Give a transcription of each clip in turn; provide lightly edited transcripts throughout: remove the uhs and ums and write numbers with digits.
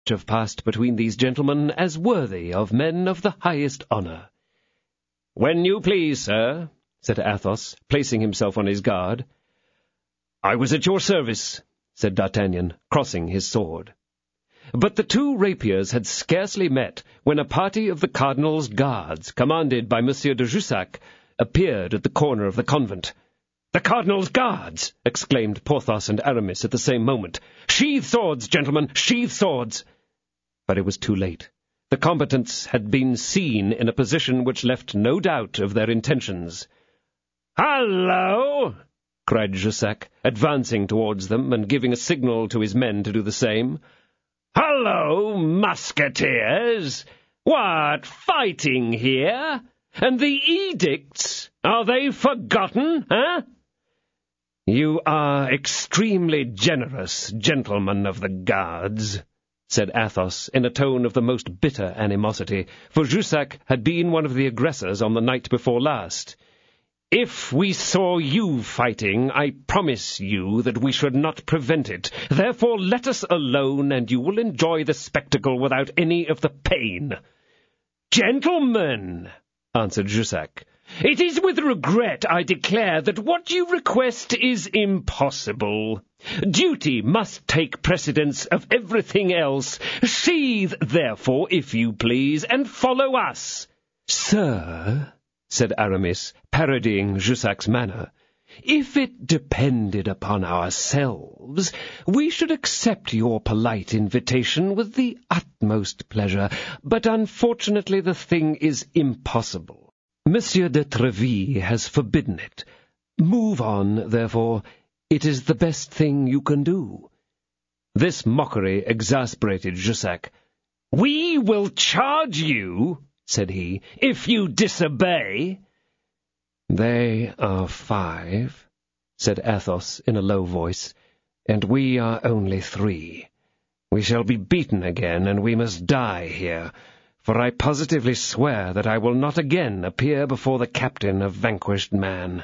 have passed between these gentlemen as worthy of men of the highest honour. "When you please, sir," said Athos, placing himself on his guard. "I was at your service," said D'Artagnan, crossing his sword. But the two rapiers had scarcely met when a party of the cardinal's guards, commanded by Monsieur de Jussac, appeared at the corner of the convent. "The cardinal's guards!" exclaimed Porthos and Aramis at the same moment. "Sheathe swords, gentlemen, sheathe swords!" But it was too late. The combatants had been seen in a position which left no doubt of their intentions. "Hallo!" cried Jussac, advancing towards them and giving a signal to his men to do the same. "Hallo, musketeers! What, fighting here? And the edicts, are they forgotten, eh?" "You are extremely generous, gentlemen of the guards," said Athos in a tone of the most bitter animosity, for Jussac had been one of the aggressors on the night before last. "If we saw you fighting, I promise you that we should not prevent it. Therefore let us alone, and you will enjoy the spectacle without any of the pain." "Gentlemen," answered Jussac, "it is with regret I declare that what you request is impossible. Duty must take precedence of everything else. Sheathe, therefore, if you please, and follow us." "Sir," said Aramis, parodying Jussac's manner, "if it depended upon ourselves, we should accept your polite invitation with the utmost pleasure, but unfortunately the thing is impossible. Monsieur de Tréville has forbidden it. Move on, therefore. It is the best thing you can do." This mockery exasperated Jussac. "We will charge you," said he, "if you disobey." "They are 5, said Athos in a low voice, "and we are only 3. We shall be beaten again, and we must die here, for I positively swear that I will not again appear before the captain of vanquished man."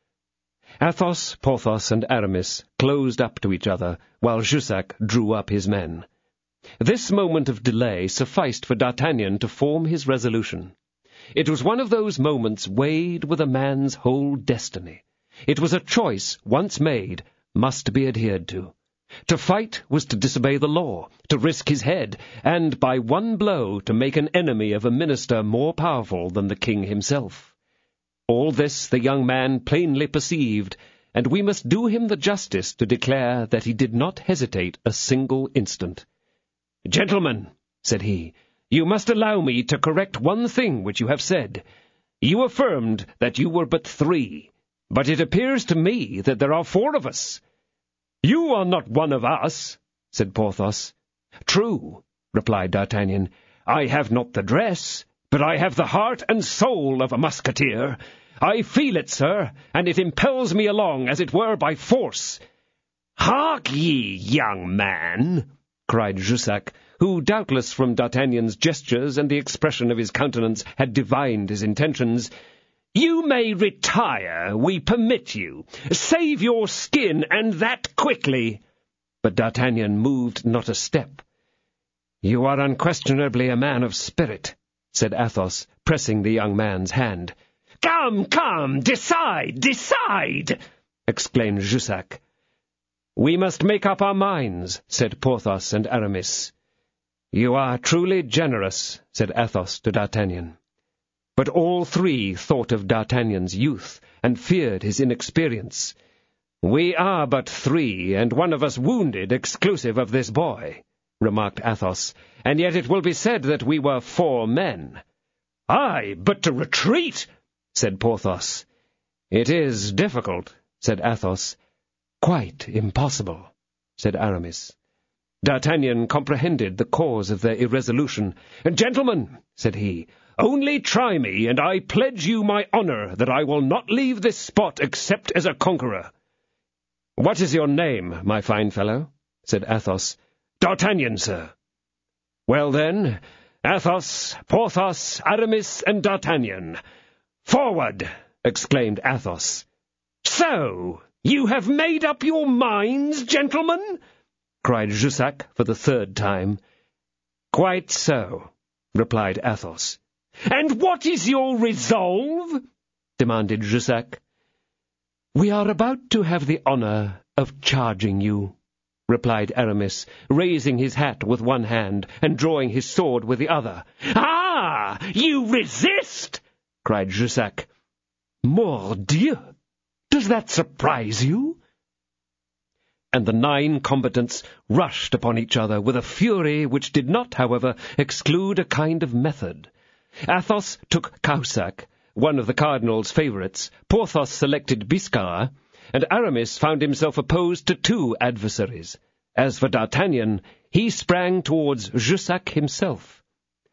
Athos, Porthos, and Aramis closed up to each other, while Jussac drew up his men. This moment of delay sufficed for D'Artagnan to form his resolution. It was one of those moments weighed with a man's whole destiny. It was a choice, once made, must be adhered to. To fight was to disobey the law, to risk his head, and by one blow to make an enemy of a minister more powerful than the king himself. All this the young man plainly perceived, and we must do him the justice to declare that he did not hesitate a single instant. "Gentlemen," said he, "you must allow me to correct one thing which you have said. You affirmed that you were but 3, but it appears to me that there are 4 of us." "You are not one of us," said Porthos. "True," replied D'Artagnan. "I have not the dress, but I have the heart and soul of a musketeer. I feel it, sir, and it impels me along, as it were, by force." "Hark ye, young man," cried Jussac, who, doubtless from D'Artagnan's gestures and the expression of his countenance, had divined his intentions, "you may retire, we permit you. Save your skin, and that quickly." But D'Artagnan moved not a step. "You are unquestionably a man of spirit," said Athos, pressing the young man's hand. Come, decide!" exclaimed Jussac. "We must make up our minds," said Porthos and Aramis. "You are truly generous," said Athos to D'Artagnan. But all 3 thought of D'Artagnan's youth, and feared his inexperience. "We are but 3, and one of us wounded, exclusive of this boy," remarked Athos, "and yet it will be said that we were 4 men." "Aye, but to retreat," said Porthos. "It is difficult," said Athos. "Quite impossible," said Aramis. D'Artagnan comprehended the cause of their irresolution. "Gentlemen," said he, "only try me, and I pledge you my honor that I will not leave this spot except as a conqueror." "What is your name, my fine fellow?" said Athos. "D'Artagnan, sir." "Well then, Athos, Porthos, Aramis, and D'Artagnan. Forward!" exclaimed Athos. "So, you have made up your minds, gentlemen?" cried Jussac for the 3rd time. "Quite so," replied Athos. "And what is your resolve?" demanded Jussac. "We are about to have the honour of charging you," replied Aramis, raising his hat with one hand and drawing his sword with the other. "Ah! You resist!" cried Jussac. "Mordieu! Does that surprise you?" And the 9 combatants rushed upon each other with a fury which did not, however, exclude a kind of method. Athos took Cahusac, one of the cardinal's favourites, Porthos selected Biscarat, and Aramis found himself opposed to 2 adversaries. As for D'Artagnan, he sprang towards Jussac himself.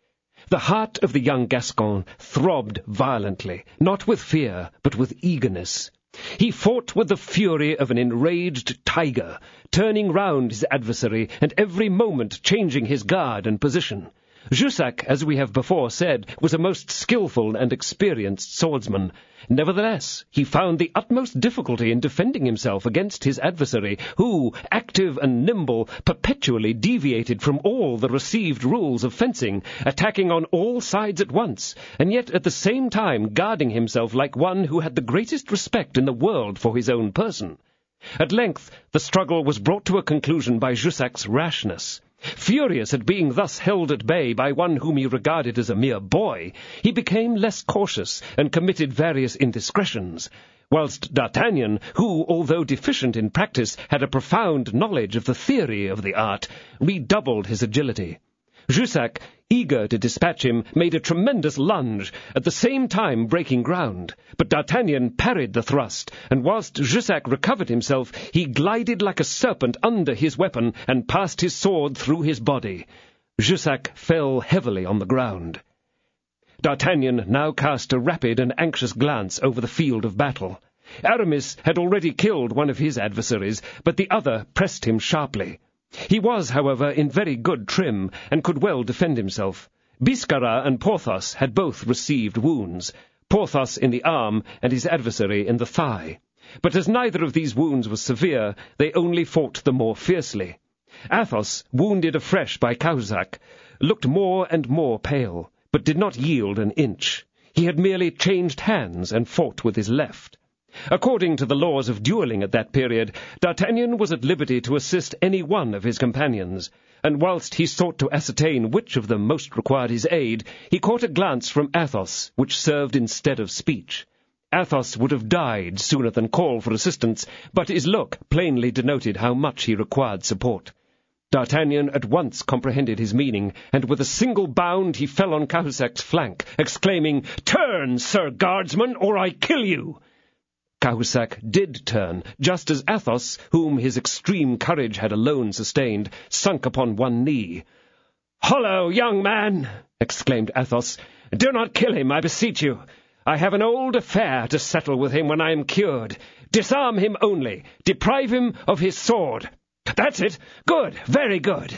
The heart of the young Gascon throbbed violently, not with fear, but with eagerness. He fought with the fury of an enraged tiger, turning round his adversary and every moment changing his guard and position. Jussac, as we have before said, was a most skilful and experienced swordsman. Nevertheless, he found the utmost difficulty in defending himself against his adversary, who, active and nimble, perpetually deviated from all the received rules of fencing, attacking on all sides at once, and yet at the same time guarding himself like one who had the greatest respect in the world for his own person. At length the struggle was brought to a conclusion by Jussac's rashness. Furious at being thus held at bay by one whom he regarded as a mere boy, he became less cautious and committed various indiscretions, whilst D'Artagnan, who, although deficient in practice, had a profound knowledge of the theory of the art, redoubled his agility. Jussac, eager to dispatch him, made a tremendous lunge, at the same time breaking ground. But D'Artagnan parried the thrust, and whilst Jussac recovered himself, he glided like a serpent under his weapon and passed his sword through his body. Jussac fell heavily on the ground. D'Artagnan now cast a rapid and anxious glance over the field of battle. Aramis had already killed one of his adversaries, but the other pressed him sharply. He was, however, in very good trim, and could well defend himself. Biscarat and Porthos had both received wounds, Porthos in the arm and his adversary in the thigh. But as neither of these wounds was severe, they only fought the more fiercely. Athos, wounded afresh by Cahusac, looked more and more pale, but did not yield an inch. He had merely changed hands and fought with his left. According to the laws of duelling at that period, D'Artagnan was at liberty to assist any one of his companions, and whilst he sought to ascertain which of them most required his aid, he caught a glance from Athos, which served instead of speech. Athos would have died sooner than call for assistance, but his look plainly denoted how much he required support. D'Artagnan at once comprehended his meaning, and with a single bound he fell on Cahusac's flank, exclaiming, "Turn, Sir Guardsman, or I kill you!" Cahusac did turn, just as Athos, whom his extreme courage had alone sustained, sunk upon one knee. "Hollo, young man!" exclaimed Athos. "Do not kill him, I beseech you. I have an old affair to settle with him when I am cured. Disarm him only. Deprive him of his sword. That's it. Good, very good."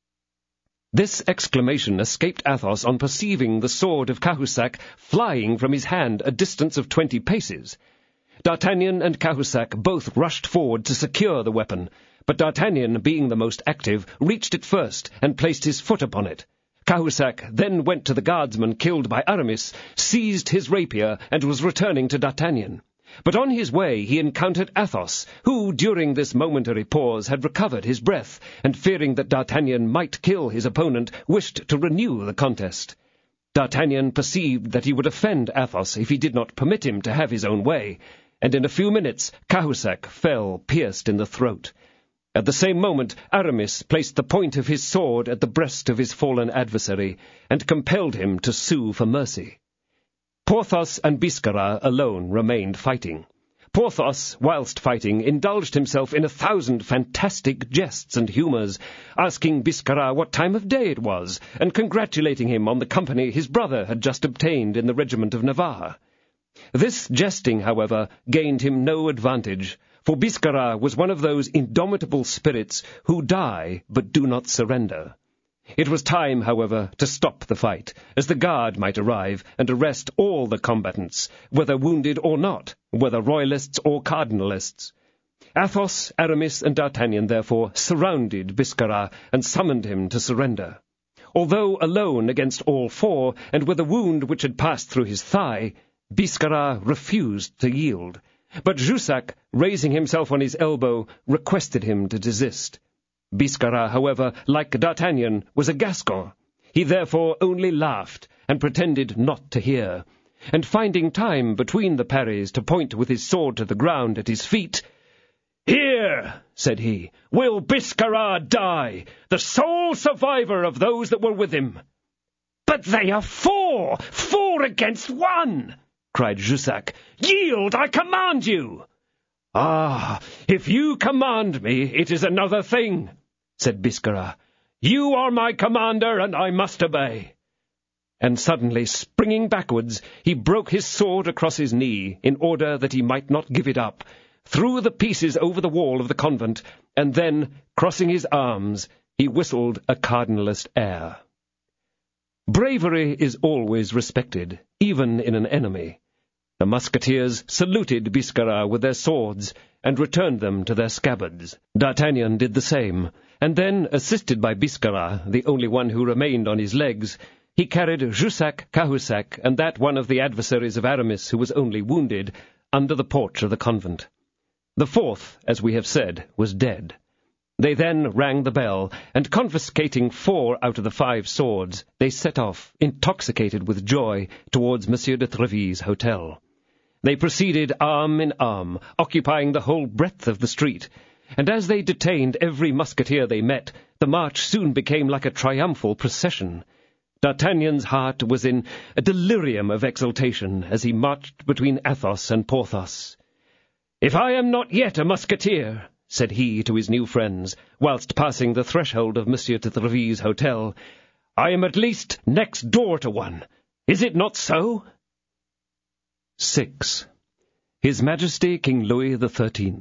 This exclamation escaped Athos on perceiving the sword of Cahusac flying from his hand a distance of 20 paces. D'Artagnan and Cahusac both rushed forward to secure the weapon, but D'Artagnan, being the most active, reached it first and placed his foot upon it. Cahusac then went to the guardsman killed by Aramis, seized his rapier, and was returning to D'Artagnan. But on his way he encountered Athos, who, during this momentary pause, had recovered his breath, and fearing that D'Artagnan might kill his opponent, wished to renew the contest. D'Artagnan perceived that he would offend Athos if he did not permit him to have his own way, and in a few minutes Cahusac fell pierced in the throat. At the same moment Aramis placed the point of his sword at the breast of his fallen adversary, and compelled him to sue for mercy. Porthos and Biscarat alone remained fighting. Porthos, whilst fighting, indulged himself in 1,000 fantastic jests and humours, asking Biscarat what time of day it was, and congratulating him on the company his brother had just obtained in the regiment of Navarre. This jesting, however, gained him no advantage, for Biscarat was one of those indomitable spirits who die but do not surrender. It was time, however, to stop the fight, as the guard might arrive and arrest all the combatants, whether wounded or not, whether royalists or cardinalists. Athos, Aramis, and D'Artagnan, therefore, surrounded Biscarat and summoned him to surrender. Although alone against all four, and with a wound which had passed through his thigh, Biscarat refused to yield. But Jussac, raising himself on his elbow, requested him to desist. Biscarat, however, like D'Artagnan, was a Gascon. He therefore only laughed, and pretended not to hear. And finding time between the parries to point with his sword to the ground at his feet, "Here," said he, "will Biscarat die, the sole survivor of those that were with him." "But they are four against one!" cried Jussac. "Yield, I command you!" "Ah, if you command me, it is another thing," said Biscarat. "You are my commander, and I must obey." And suddenly, springing backwards, he broke his sword across his knee, in order that he might not give it up, threw the pieces over the wall of the convent, and then, crossing his arms, he whistled a cardinalist air. Bravery is always respected, even in an enemy. The musketeers saluted Biscarat with their swords, and returned them to their scabbards. D'Artagnan did the same, and then, assisted by Biscarat, the only one who remained on his legs, he carried Jussac, Cahusac, and that one of the adversaries of Aramis who was only wounded, under the porch of the convent. The fourth, as we have said, was dead. They then rang the bell, and confiscating 4 out of the 5 swords, they set off, intoxicated with joy, towards Monsieur de Tréville's hotel. They proceeded arm in arm, occupying the whole breadth of the street, and as they detained every musketeer they met, the march soon became like a triumphal procession. D'Artagnan's heart was in a delirium of exultation as he marched between Athos and Porthos. "If I am not yet a musketeer," said he to his new friends, whilst passing the threshold of Monsieur de Tréville's hotel, "I am at least next door to one. Is it not so?" 6. His Majesty King Louis XIII.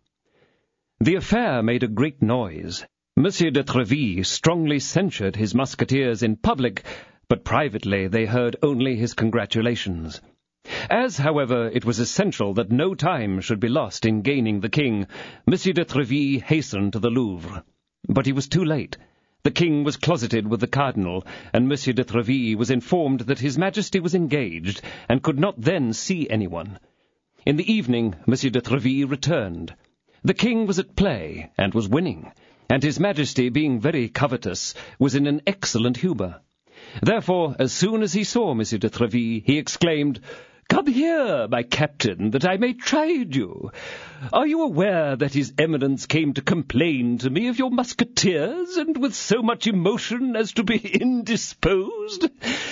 The affair made a great noise. Monsieur de Tréville strongly censured his musketeers in public, but privately they heard only his congratulations. As, however, it was essential that no time should be lost in gaining the king, Monsieur de Tréville hastened to the Louvre. But he was too late. The king was closeted with the cardinal, and Monsieur de Tréville was informed that his Majesty was engaged, and could not then see anyone. In the evening, Monsieur de Tréville returned. The king was at play, and was winning, and his Majesty, being very covetous, was in an excellent humour. Therefore, as soon as he saw Monsieur de Tréville, he exclaimed, "Come here, my captain, that I may chide you. Are you aware that his eminence came to complain to me of your musketeers, and with so much emotion as to be indisposed?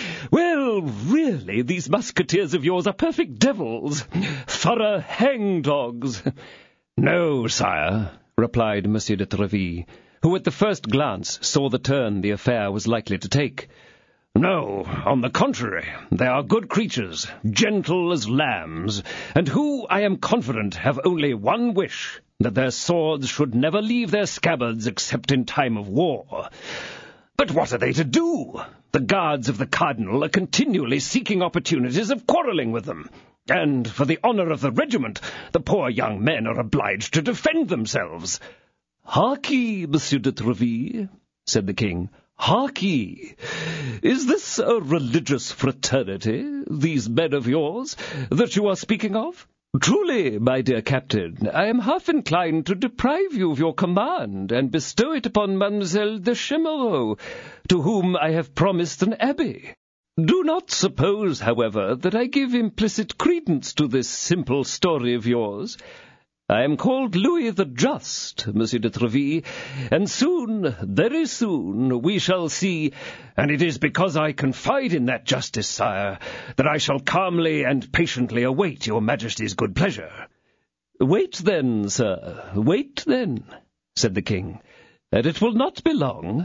Well, really, these musketeers of yours are perfect devils, thorough hang-dogs." "No, sire," replied Monsieur de Tréville, who at the first glance saw the turn the affair was likely to take. "No, on the contrary, they are good creatures, gentle as lambs, and who, I am confident, have only one wish, that their swords should never leave their scabbards except in time of war. But what are they to do? The guards of the cardinal are continually seeking opportunities of quarrelling with them, and, for the honour of the regiment, the poor young men are obliged to defend themselves." "Hark-ye, Monsieur de Tréville," said the king. "Hark-ye, is this a religious fraternity, these men of yours, that you are speaking of? Truly, my dear captain, I am half inclined to deprive you of your command, and bestow it upon Mademoiselle de Chemereau, to whom I have promised an abbey. Do not suppose, however, that I give implicit credence to this simple story of yours. I am called Louis the Just, Monsieur de Tréville, and soon, very soon, we shall see, and it is because I confide in that justice, sire, that I shall calmly and patiently await your Majesty's good pleasure." "Wait then, sir, wait then," said the king, "and it will not be long."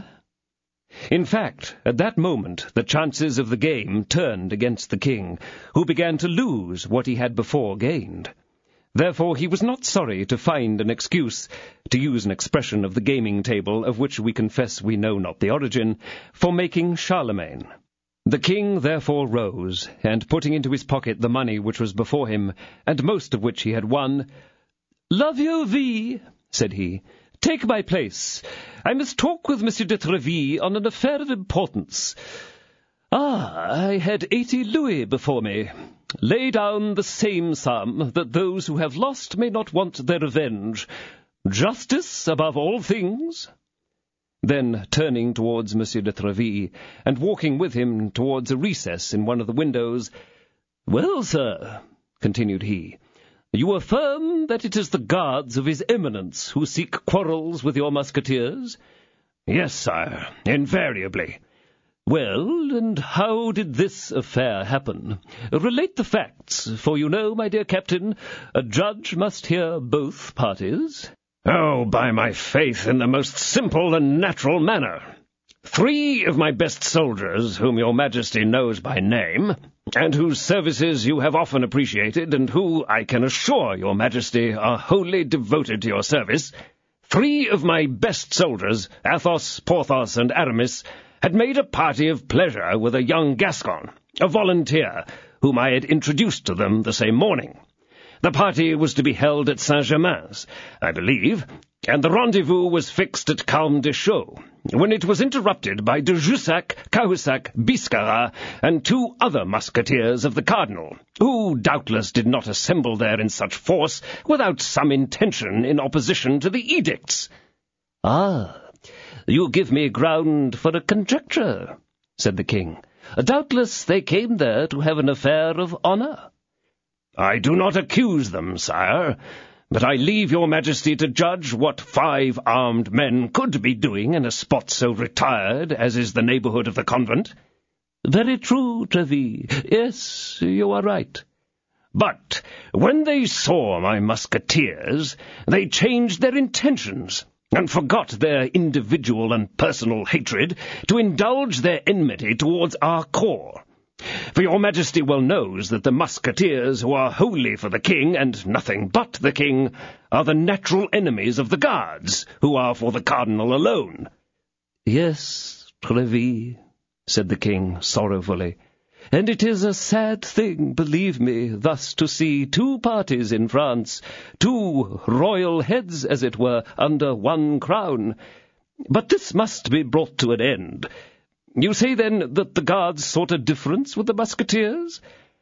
In fact, at that moment the chances of the game turned against the king, who began to lose what he had before gained. Therefore he was not sorry to find an excuse, to use an expression of the gaming table of which we confess we know not the origin, for making Charlemagne. The king therefore rose, and putting into his pocket the money which was before him, and most of which he had won, "La vieille vie," said he, Take my place. I must talk with Monsieur de Treville on an affair of importance. I had 80 louis before me. Lay down the same sum, that those who have lost may not want their revenge. Justice above all things." Then, turning towards Monsieur de Treville, and walking with him towards a recess in one of the windows, "Well, sir," continued he, "you affirm that it is the guards of his Eminence who seek quarrels with your musketeers?" "Yes, sire, invariably." "Well, and how did this affair happen? Relate the facts, for you know, my dear captain, a judge must hear both parties." "Oh, by my faith, in the most simple and natural manner. 3 of my best soldiers, whom your majesty knows by name, and whose services you have often appreciated, and who, I can assure your majesty, are wholly devoted to your service, 3 of my best soldiers, Athos, Porthos, and Aramis, had made a party of pleasure with a young Gascon, a volunteer, whom I had introduced to them the same morning. The party was to be held at Saint-Germain's, I believe, and the rendezvous was fixed at Carmes-Deschaux, when it was interrupted by de Jussac, Cahusac, Biscarat, and 2 other musketeers of the cardinal, who doubtless did not assemble there in such force without some intention in opposition to the edicts." "Ah, you give me ground for a conjecture," said the king. "Doubtless they came there to have an affair of honour." "I do not accuse them, sire, but I leave your majesty to judge what 5 armed men could be doing in a spot so retired as is the neighbourhood of the convent." "Very true, Treville. Yes, you are right." "But when they saw my musketeers, they changed their intentions, and forgot their individual and personal hatred to indulge their enmity towards our corps. For your majesty well knows that the musketeers, who are wholly for the king and nothing but the king, are the natural enemies of the guards, who are for the cardinal alone." "Yes, Treville," said the king sorrowfully, "and it is a sad thing, believe me, thus to see 2 parties in France, 2 royal heads, as it were, under one crown. But this must be brought to an end. You say, then, that the guards sought a difference with the musketeers?"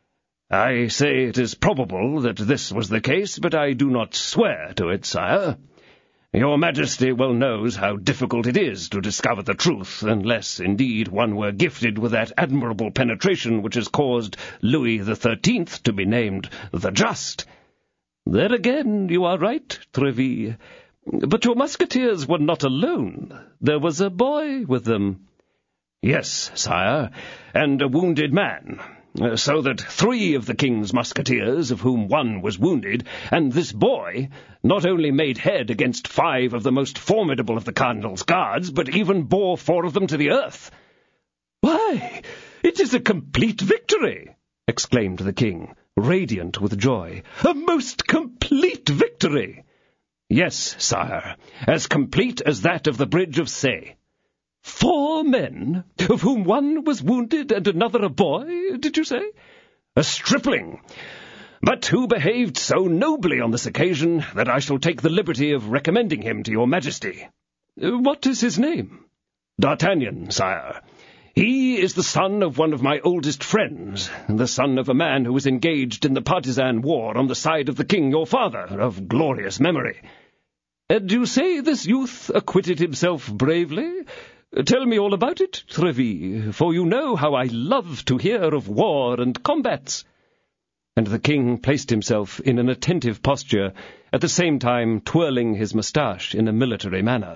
"I say it is probable that this was the case, but I do not swear to it, sire. Your majesty well knows how difficult it is to discover the truth, unless, indeed, one were gifted with that admirable penetration which has caused Louis XIII to be named the Just." "There again you are right, Treville. But your musketeers were not alone. There was a boy with them." "Yes, sire, and a wounded man, so that 3 of the king's musketeers, of whom 1 was wounded, and this boy, not only made head against 5 of the most formidable of the cardinal's guards, but even bore 4 of them to the earth." "Why, it is a complete victory!" exclaimed the king, radiant with joy. "A most complete victory!" "Yes, sire, as complete as that of the bridge of Say." 4 men, of whom 1 was wounded and another a boy, did you say?" "A stripling, but who behaved so nobly on this occasion that I shall take the liberty of recommending him to your majesty." "What is his name?" "D'Artagnan, sire. He is the son of one of my oldest friends, the son of a man who was engaged in the partisan war on the side of the king your father, of glorious memory." "And you say this youth acquitted himself bravely? Tell me all about it, Treville, for you know how I love to hear of war and combats." And the king placed himself in an attentive posture, at the same time twirling his moustache in a military manner.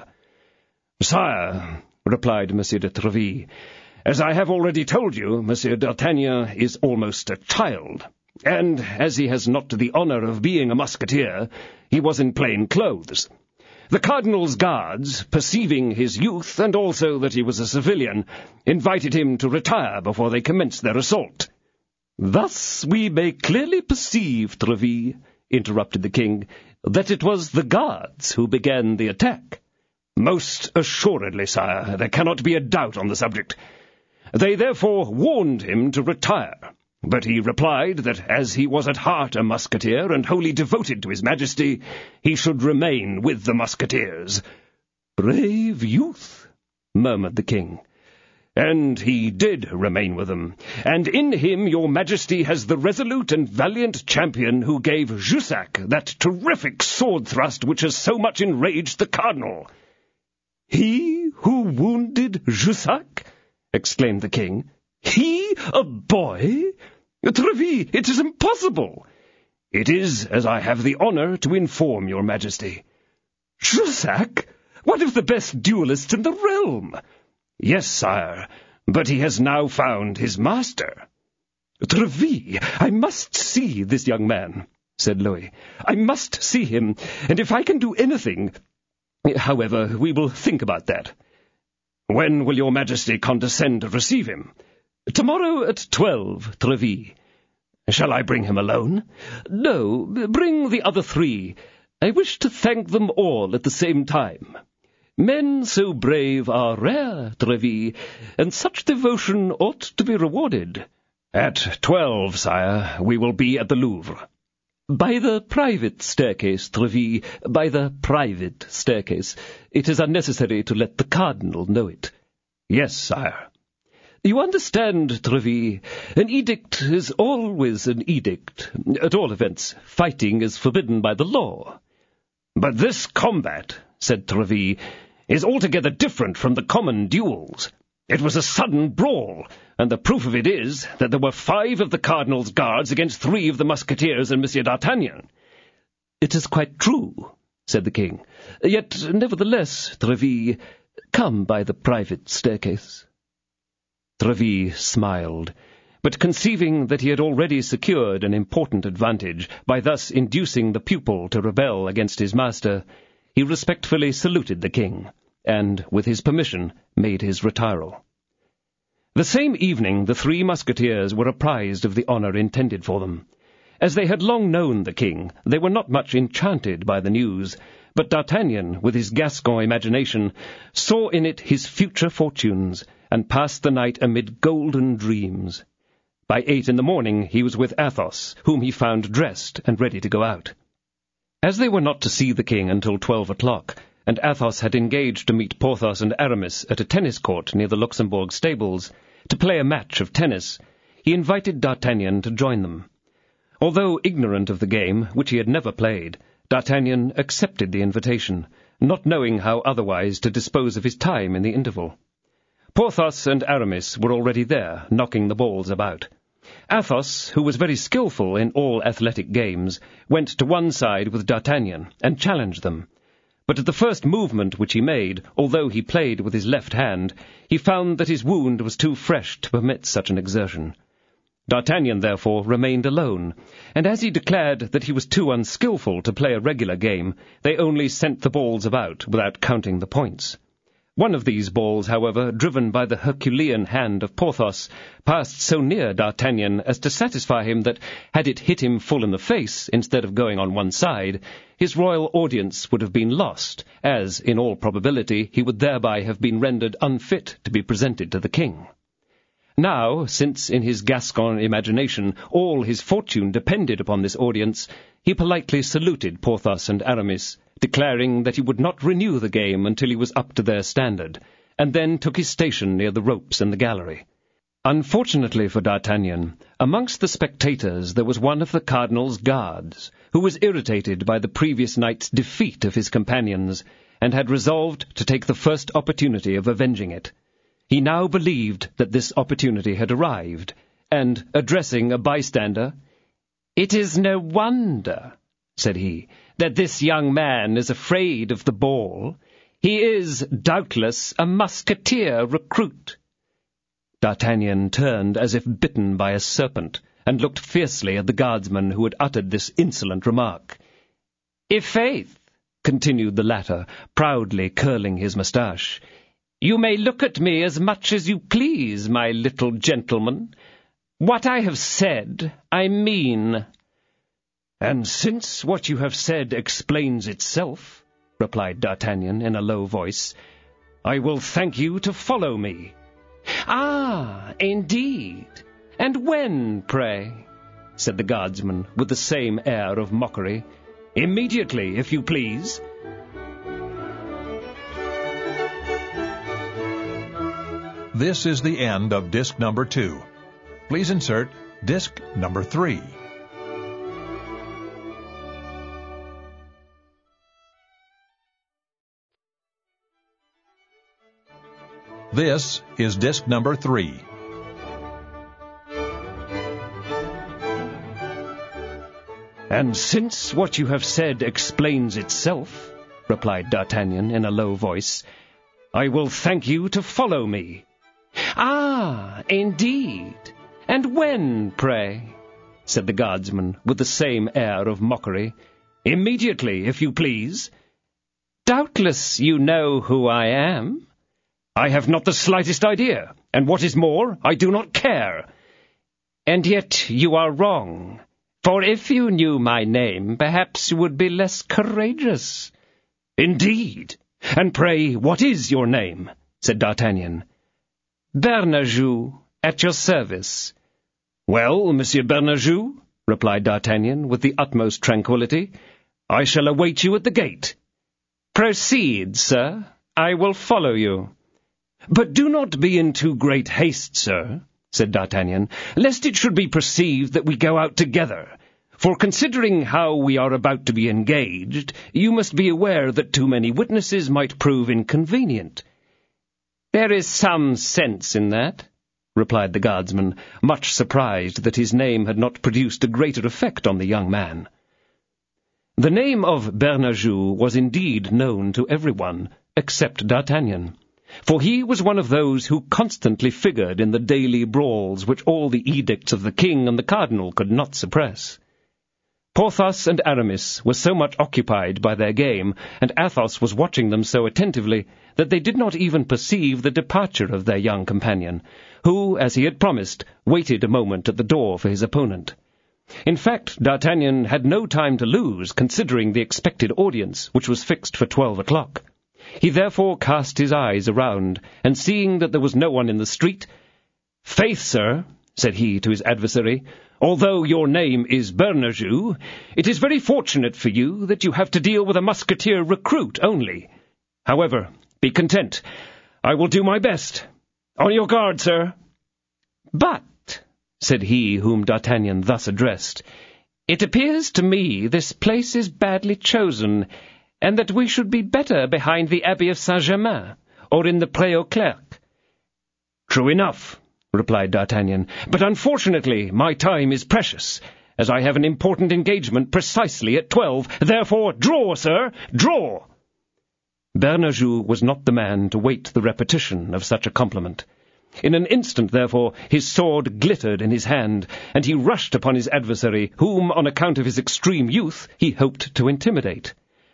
"Sire," replied Monsieur de Treville, "as I have already told you, Monsieur d'Artagnan is almost a child, and as he has not the honour of being a musketeer, he was in plain clothes. The cardinal's guards, perceiving his youth, and also that he was a civilian, invited him to retire before they commenced their assault." "Thus we may clearly perceive, Treville," interrupted the king, "that it was the guards who began the attack." "Most assuredly, sire, there cannot be a doubt on the subject. They therefore warned him to retire, but he replied that as he was at heart a musketeer and wholly devoted to his majesty, he should remain with the musketeers, "Brave youth," murmured the king. "And he did remain with them, and in him your majesty has the resolute and valiant champion who gave Jussac that terrific sword thrust which has so much enraged the cardinal." "He who wounded Jussac?" exclaimed the king. "He, a boy? Tréville, it is impossible." "It is, as I have the honour to inform your majesty." "Jussac? One of the best duellists in the realm!" "Yes, sire, but he has now found his master." "Tréville, I must see this young man," said Louis. "I must see him, and if I can do anything... However, we will think about that." "When will your majesty condescend to receive him?" "Tomorrow at 12, Tréville." "Shall I bring him alone?" "No, bring the other 3. I wish to thank them all at the same time. Men so brave are rare, Tréville, and such devotion ought to be rewarded." "At 12, sire, we will be at the Louvre." "By the private staircase, Tréville, by the private staircase. It is unnecessary to let the cardinal know it." "Yes, sire." "You understand, Tréville, an edict is always an edict. At all events, fighting is forbidden by the law." "But this combat," said Tréville, "is altogether different from the common duels. It was a sudden brawl, and the proof of it is that there were 5 of the cardinal's guards against 3 of the musketeers and Monsieur d'Artagnan." "It is quite true," said the king. "Yet, nevertheless, Tréville, come by the private staircase." Tréville smiled, but conceiving that he had already secured an important advantage by thus inducing the pupil to rebel against his master, he respectfully saluted the king, and, with his permission, made his retiral. The same evening the 3 musketeers were apprised of the honour intended for them. As they had long known the king, they were not much enchanted by the news, but D'Artagnan, with his Gascon imagination, saw in it his future fortunes, and passed the night amid golden dreams. By 8 in the morning he was with Athos, whom he found dressed and ready to go out. As they were not to see the king until 12 o'clock, and Athos had engaged to meet Porthos and Aramis at a tennis court near the Luxembourg stables, to play a match of tennis, he invited D'Artagnan to join them. Although ignorant of the game, which he had never played, D'Artagnan accepted the invitation, not knowing how otherwise to dispose of his time in the interval. Porthos and Aramis were already there, knocking the balls about. Athos, who was very skilful in all athletic games, went to one side with D'Artagnan and challenged them. But at the first movement which he made, although he played with his left hand, he found that his wound was too fresh to permit such an exertion. D'Artagnan, therefore, remained alone, and as he declared that he was too unskilful to play a regular game, they only sent the balls about without counting the points. One of these balls, however, driven by the Herculean hand of Porthos, passed so near D'Artagnan as to satisfy him that, had it hit him full in the face, instead of going on one side, his royal audience would have been lost, as, in all probability, he would thereby have been rendered unfit to be presented to the king. Now, since in his Gascon imagination all his fortune depended upon this audience, he politely saluted Porthos and Aramis, declaring that he would not renew the game until he was up to their standard, and then took his station near the ropes in the gallery. Unfortunately for D'Artagnan, amongst the spectators there was one of the cardinal's guards, who was irritated by the previous night's defeat of his companions, and had resolved to take the first opportunity of avenging it. He now believed that this opportunity had arrived, and, addressing a bystander, "It is no wonder," said he, "that this young man is afraid of the ball. He is, doubtless, a musketeer recruit." D'Artagnan turned as if bitten by a serpent, and looked fiercely at the guardsman who had uttered this insolent remark. "I'faith," continued the latter, proudly curling his moustache, "you may look at me as much as you please, my little gentleman. What I have said, I mean." "And since what you have said explains itself," replied D'Artagnan in a low voice, "I will thank you to follow me." "Ah, indeed. And when, pray?" said the guardsman, with the same air of mockery. "Immediately, if you please." This is the end of disc number 2. Please insert disc number 3. This is disc number 3. "And since what you have said explains itself," replied D'Artagnan in a low voice, "I will thank you to follow me." "Ah, indeed. And when, pray?" said the guardsman, with the same air of mockery. "Immediately, if you please." "Doubtless you know who I am?" "I have not the slightest idea, and what is more, I do not care." "And yet you are wrong, for if you knew my name, perhaps you would be less courageous." "Indeed? And pray, what is your name?" said D'Artagnan. "Bernajoux, at your service." "Well, Monsieur Bernajoux," replied D'Artagnan with the utmost tranquillity, "I shall await you at the gate." "Proceed, sir. I will follow you." "But do not be in too great haste, sir," said D'Artagnan, "lest it should be perceived that we go out together. For considering how we are about to be engaged, you must be aware that too many witnesses might prove inconvenient." "There is some sense in that," replied the guardsman, much surprised that his name had not produced a greater effect on the young man. The name of Bernajoux was indeed known to everyone, except D'Artagnan, for he was one of those who constantly figured in the daily brawls which all the edicts of the king and the cardinal could not suppress. Porthos and Aramis were so much occupied by their game, and Athos was watching them so attentively, that they did not even perceive the departure of their young companion, who, as he had promised, waited a moment at the door for his opponent. In fact, D'Artagnan had no time to lose, considering the expected audience, which was fixed for 12 o'clock. He therefore cast his eyes around, and seeing that there was no one in the street, "Faith, sir," said he to his adversary, "although your name is Bernajoux, it is very fortunate for you that you have to deal with a musketeer recruit only. However, be content. I will do my best. On your guard, sir." "But," said he whom D'Artagnan thus addressed, "it appears to me this place is badly chosen, and that we should be better behind the Abbey of Saint-Germain, or in the Pré aux Clercs." "True enough," replied D'Artagnan, "but unfortunately my time is precious, as I have an important engagement precisely at 12. Therefore, draw, sir, draw!" Bernajoux was not the man to wait the repetition of such a compliment. In an instant, therefore, his sword glittered in his hand, and he rushed upon his adversary, whom, on account of his extreme youth, he hoped to intimidate.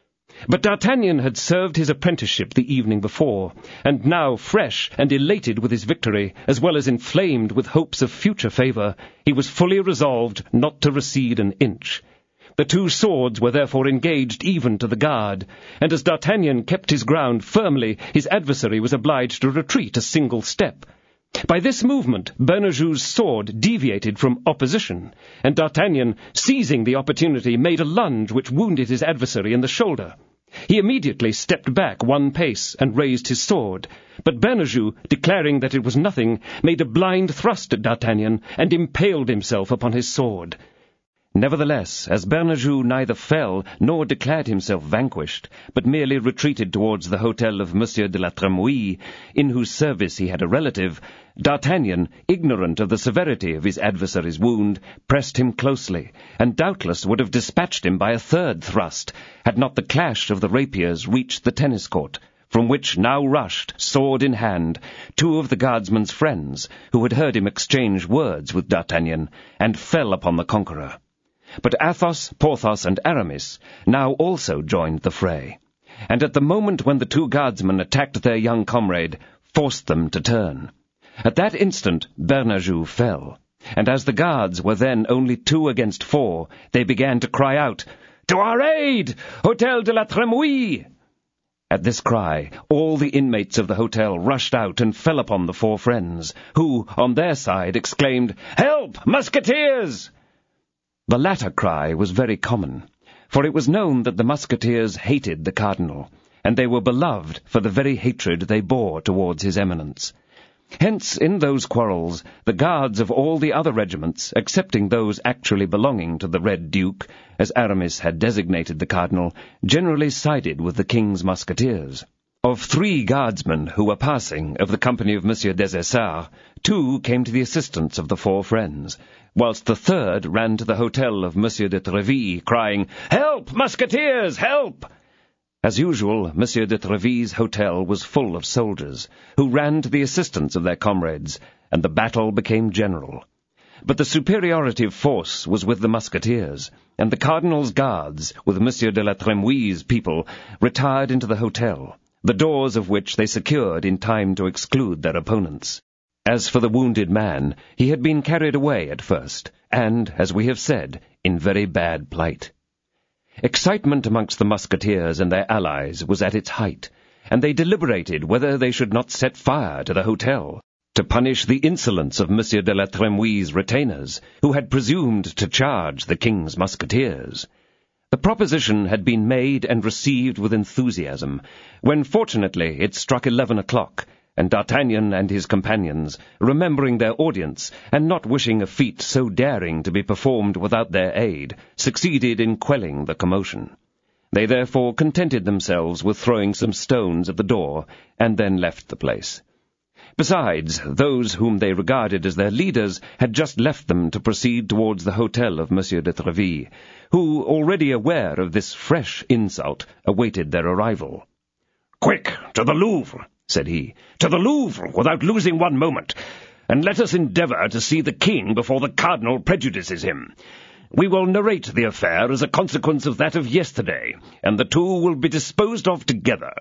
But D'Artagnan had served his apprenticeship the evening before, and now, fresh and elated with his victory, as well as inflamed with hopes of future favour, he was fully resolved not to recede an inch. The two swords were therefore engaged even to the guard, and as D'Artagnan kept his ground firmly, his adversary was obliged to retreat a single step. By this movement, Bernajoux's sword deviated from opposition, and D'Artagnan, seizing the opportunity, made a lunge which wounded his adversary in the shoulder. He immediately stepped back one pace and raised his sword, but Bernajoux, declaring that it was nothing, made a blind thrust at D'Artagnan and impaled himself upon his sword. Nevertheless, as Bernajoux neither fell nor declared himself vanquished, but merely retreated towards the hotel of Monsieur de la Trémouille, in whose service he had a relative, D'Artagnan, ignorant of the severity of his adversary's wound, pressed him closely, and doubtless would have dispatched him by a third thrust, had not the clash of the rapiers reached the tennis court, from which now rushed, sword in hand, two of the guardsman's friends, who had heard him exchange words with D'Artagnan, and fell upon the conqueror. But Athos, Porthos, and Aramis now also joined the fray, and at the moment when the two guardsmen attacked their young comrade, forced them to turn. At that instant Bernajoux fell, and as the guards were then only 2 against 4, they began to cry out, "To our aid! Hotel de la Trémouille!" At this cry, all the inmates of the hotel rushed out and fell upon the 4 friends, who, on their side, exclaimed, "Help! Musketeers!" The latter cry was very common, for it was known that the musketeers hated the cardinal, and they were beloved for the very hatred they bore towards his eminence. Hence, in those quarrels, the guards of all the other regiments, excepting those actually belonging to the Red Duke, as Aramis had designated the cardinal, generally sided with the king's musketeers. Of 3 guardsmen who were passing of the company of Monsieur des Essarts, 2 came to the assistance of the 4 friends, whilst the 3rd ran to the hotel of Monsieur de Tréville, crying, "Help, musketeers, help!" As usual, Monsieur de Tréville's hotel was full of soldiers, who ran to the assistance of their comrades, and the battle became general. But the superiority of force was with the musketeers, and the cardinal's guards, with Monsieur de la Trémouille's people, retired into the hotel, the doors of which they secured in time to exclude their opponents. As for the wounded man, he had been carried away at first, and, as we have said, in very bad plight. Excitement amongst the musketeers and their allies was at its height, and they deliberated whether they should not set fire to the hotel, to punish the insolence of Monsieur de la Trémouille's retainers, who had presumed to charge the king's musketeers. The proposition had been made and received with enthusiasm, when fortunately it struck 11 o'clock, and D'Artagnan and his companions, remembering their audience, and not wishing a feat so daring to be performed without their aid, succeeded in quelling the commotion. They therefore contented themselves with throwing some stones at the door, and then left the place. Besides, those whom they regarded as their leaders had just left them to proceed towards the hotel of Monsieur de Tréville, who, already aware of this fresh insult, awaited their arrival. "Quick, to the Louvre," said he, "to the Louvre, without losing one moment, and let us endeavour to see the king before the cardinal prejudices him. We will narrate the affair as a consequence of that of yesterday, and the 2 will be disposed of together."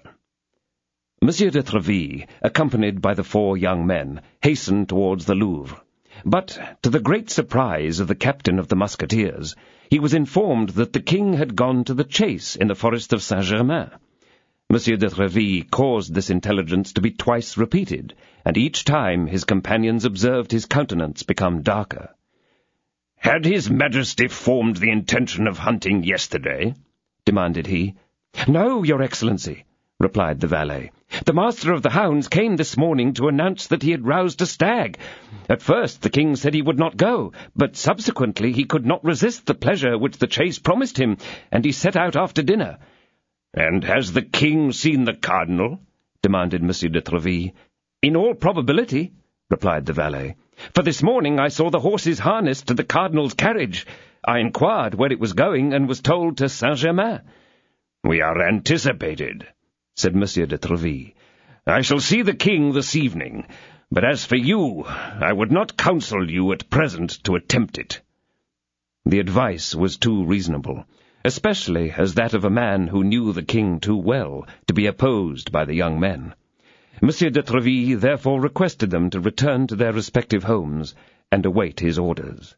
Monsieur de Tréville, accompanied by the 4 young men, hastened towards the Louvre. But, to the great surprise of the captain of the musketeers, he was informed that the king had gone to the chase in the forest of Saint-Germain. Monsieur de Tréville caused this intelligence to be twice repeated, and each time his companions observed his countenance become darker. "Had his Majesty formed the intention of hunting yesterday?" demanded he. "No, your Excellency," replied the valet. "The master of the hounds came this morning to announce that he had roused a stag. At first the king said he would not go, but subsequently he could not resist the pleasure which the chase promised him, and he set out after dinner." "And has the king seen the cardinal?" demanded Monsieur de Tréville. "In all probability," replied the valet, "for this morning I saw the horses harnessed to the cardinal's carriage. I inquired where it was going, and was told to Saint-Germain." "We are anticipated," said Monsieur de Tréville. "I shall see the king this evening, but as for you, I would not counsel you at present to attempt it." The advice was too reasonable, especially as that of a man who knew the king too well to be opposed by the young men. Monsieur de Tréville therefore requested them to return to their respective homes and await his orders.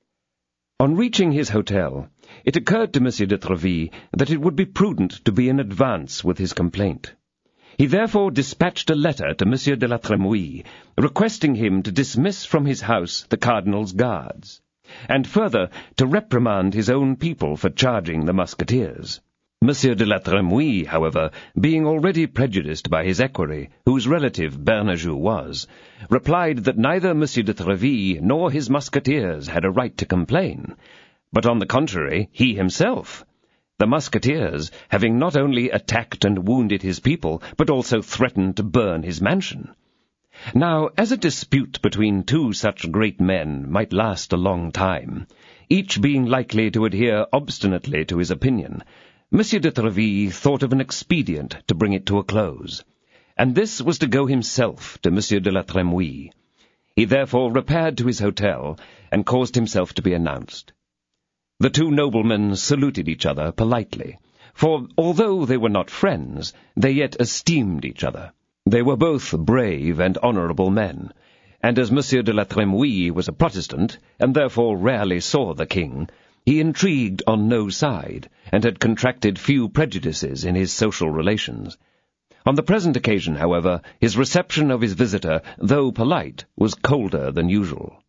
On reaching his hotel, it occurred to Monsieur de Tréville that it would be prudent to be in advance with his complaint. He therefore dispatched a letter to Monsieur de la Trémouille, requesting him to dismiss from his house the cardinal's guards, and further to reprimand his own people for charging the musketeers. Monsieur de la Trémouille, however, being already prejudiced by his equerry, whose relative Bernajoux was, replied that neither Monsieur de Tréville nor his musketeers had a right to complain, but on the contrary, he himself. The musketeers, having not only attacked and wounded his people, but also threatened to burn his mansion. Now, as a dispute between 2 such great men might last a long time, each being likely to adhere obstinately to his opinion, Monsieur de Tréville thought of an expedient to bring it to a close, and this was to go himself to Monsieur de la Trémouille. He therefore repaired to his hotel, and caused himself to be announced. The 2 noblemen saluted each other politely, for although they were not friends, they yet esteemed each other. They were both brave and honourable men, and as Monsieur de la Trémouille was a Protestant, and therefore rarely saw the king, he intrigued on no side, and had contracted few prejudices in his social relations. On the present occasion, however, his reception of his visitor, though polite, was colder than usual.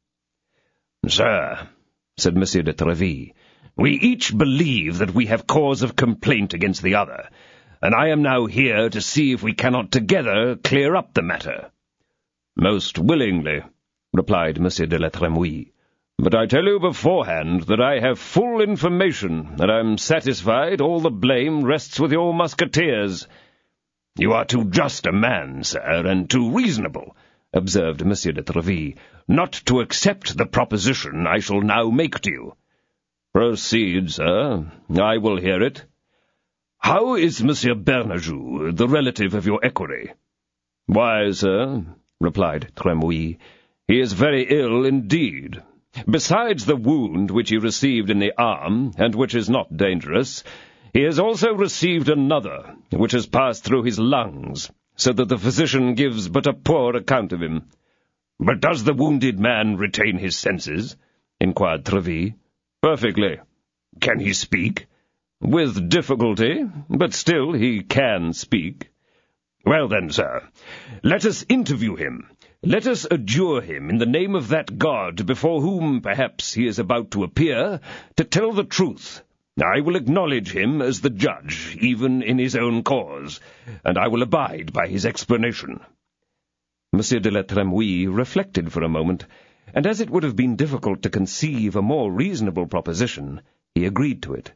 "Sir," said Monsieur de Tréville, "we each believe that we have cause of complaint against the other, and I am now here to see if we cannot together clear up the matter." "Most willingly," replied Monsieur de la Trémouille. "But I tell you beforehand that I have full information, and I am satisfied all the blame rests with your musketeers." "You are too just a man, sir, and too reasonable," observed Monsieur de Tréville, "not to accept the proposition I shall now make to you." "Proceed, sir. I will hear it." "How is Monsieur Bernajoux, the relative of your equerry?" "Why, sir," replied Trémouille, "he is very ill indeed. Besides the wound which he received in the arm, and which is not dangerous, he has also received another, which has passed through his lungs, so that the physician gives but a poor account of him." "But does the wounded man retain his senses?" inquired Tréville. "Perfectly." "Can he speak?" "With difficulty, but still he can speak." "Well then, sir, let us interview him. Let us adjure him in the name of that God before whom, perhaps, he is about to appear, to tell the truth. I will acknowledge him as the judge, even in his own cause, and I will abide by his explanation." Monsieur de la Trémouille reflected for a moment, and as it would have been difficult to conceive a more reasonable proposition, he agreed to it.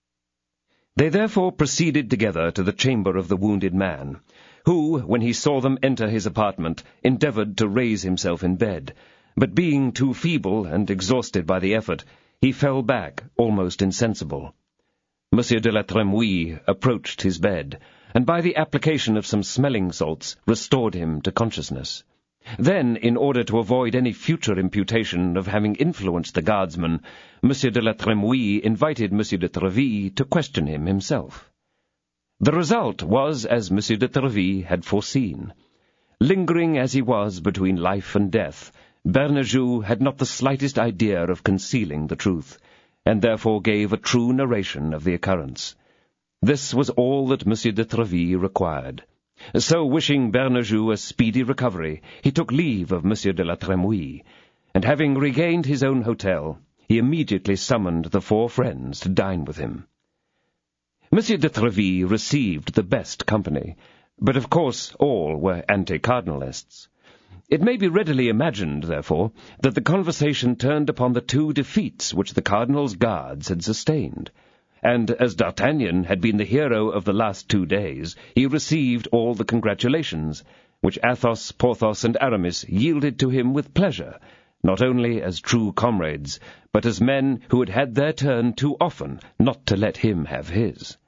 They therefore proceeded together to the chamber of the wounded man, who, when he saw them enter his apartment, endeavoured to raise himself in bed, but being too feeble and exhausted by the effort, he fell back, almost insensible. Monsieur de la Trémouille approached his bed, and by the application of some smelling salts restored him to consciousness. Then, in order to avoid any future imputation of having influenced the guardsman, Monsieur de la Trémouille invited Monsieur de Tréville to question him himself. The result was as Monsieur de Tréville had foreseen. Lingering as he was between life and death, Bernajoux had not the slightest idea of concealing the truth, and therefore gave a true narration of the occurrence. This was all that Monsieur de Tréville required. So, wishing Bernajoux a speedy recovery, he took leave of Monsieur de la Trémouille, and having regained his own hotel, he immediately summoned the 4 friends to dine with him. Monsieur de Tréville received the best company, but of course all were anti-cardinalists. It may be readily imagined, therefore, that the conversation turned upon the 2 defeats which the cardinal's guards had sustained, and as D'Artagnan had been the hero of the last 2 days, he received all the congratulations, which Athos, Porthos, and Aramis yielded to him with pleasure, not only as true comrades, but as men who had had their turn too often not to let him have his.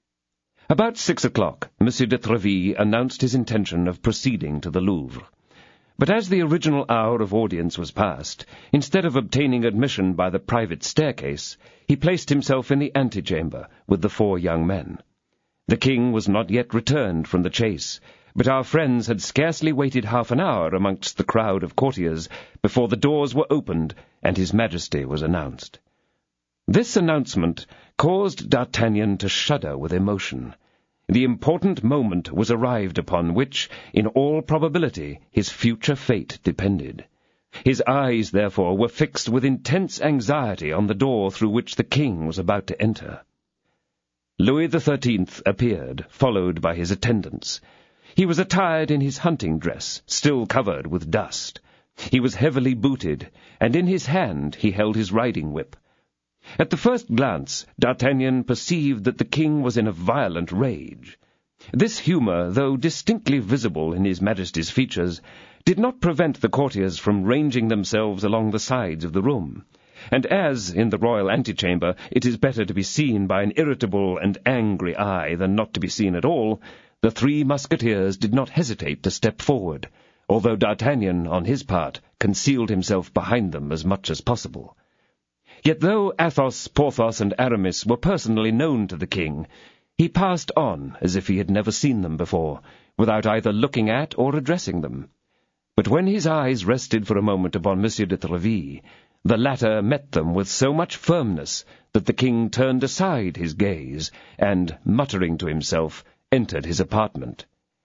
About 6 o'clock, Monsieur de Tréville announced his intention of proceeding to the Louvre. But as the original hour of audience was past, instead of obtaining admission by the private staircase, he placed himself in the antechamber with the 4 young men. The king was not yet returned from the chase, but our friends had scarcely waited half an hour amongst the crowd of courtiers before the doors were opened and His Majesty was announced. This announcement caused D'Artagnan to shudder with emotion. The important moment was arrived upon which, in all probability, his future fate depended. His eyes, therefore, were fixed with intense anxiety on the door through which the king was about to enter. Louis XIII appeared, followed by his attendants. He was attired in his hunting dress, still covered with dust. He was heavily booted, and in his hand he held his riding whip. At the first glance, D'Artagnan perceived that the king was in a violent rage. This humour, though distinctly visible in His Majesty's features, did not prevent the courtiers from ranging themselves along the sides of the room, and as, in the royal antechamber, it is better to be seen by an irritable and angry eye than not to be seen at all, the 3 musketeers did not hesitate to step forward, although D'Artagnan, on his part, concealed himself behind them as much as possible. Yet though Athos, Porthos, and Aramis were personally known to the king, he passed on as if he had never seen them before, without either looking at or addressing them. But when his eyes rested for a moment upon Monsieur de Tréville, the latter met them with so much firmness that the king turned aside his gaze, and, muttering to himself, entered his apartment.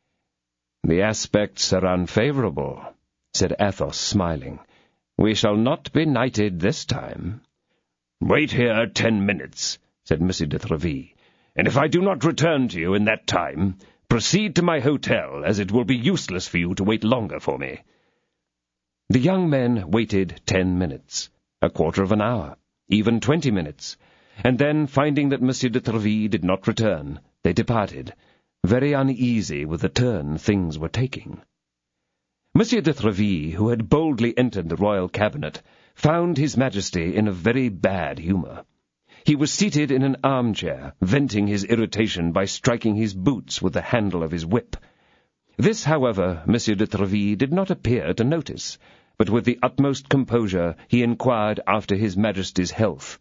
"The aspects are unfavourable," said Athos, smiling. "We shall not be knighted this time." "Wait here 10 minutes," said Monsieur de Tréville, "and if I do not return to you in that time, proceed to my hotel, as it will be useless for you to wait longer for me. The young men waited 10 minutes, a quarter of an hour, even 20 minutes, and then, finding that Monsieur de Treville did not return, they departed, very uneasy with the turn things were taking. Monsieur de Treville, who had boldly entered the royal cabinet, found His Majesty in a very bad humour. He was seated in an armchair, venting his irritation by striking his boots with the handle of his whip. This, however, Monsieur de Treville did not appear to notice, but with the utmost composure he inquired after His Majesty's health.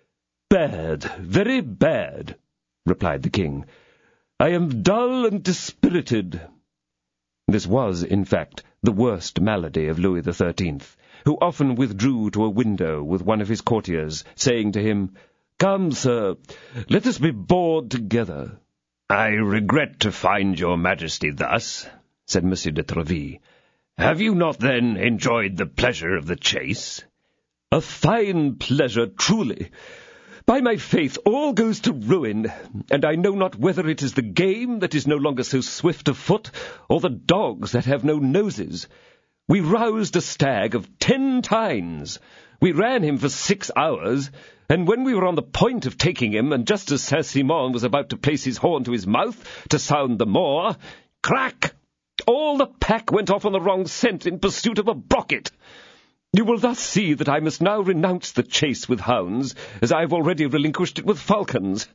"Bad, very bad," replied the king. "I am dull and dispirited." This was, in fact, the worst malady of Louis XIII, who often withdrew to a window with one of his courtiers, saying to him, "Come, sir, let us be bored together." "I regret to find your Majesty thus," said Monsieur de Treville. "Have you not, then, enjoyed the pleasure of the chase?" "A fine pleasure, truly. By my faith, all goes to ruin, and I know not whether it is the game that is no longer so swift of foot, or the dogs that have no noses. We roused a stag of 10 tines. We ran him for 6 hours, and when we were on the point of taking him, and just as Saint-Simon was about to place his horn to his mouth to sound the more, crack! All the pack went off on the wrong scent in pursuit of a brocket. You will thus see that I must now renounce the chase with hounds, as I have already relinquished it with falcons.